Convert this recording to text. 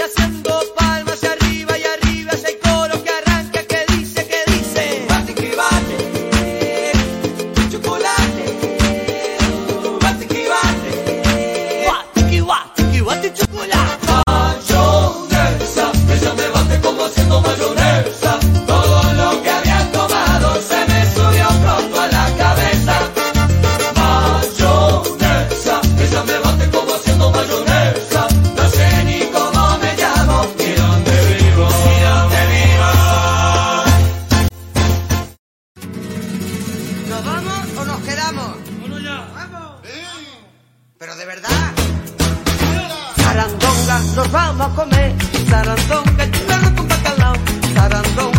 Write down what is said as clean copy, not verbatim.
haciendo palmas y arriba ya hay coro que arranca que dice Batiqui bate, chocolate, Batiqui bate, Batiqui batiqui bate chocolate. Mayonesa, ella me bate como haciendo mayonesa. Todo lo que había tomado se me subió pronto a la cabeza. Mayonesa, ella me bate como haciendo mayonesa. No sé ni cómo me llamo, ni dónde vivo, ni dónde vivo. ¿Nos vamos o nos quedamos? Bueno, ya. ¡Vamos! Pero de verdad. Sarandonga, nos vamos a comer. Sarandonga, churrasco con bacalao. Sarandonga.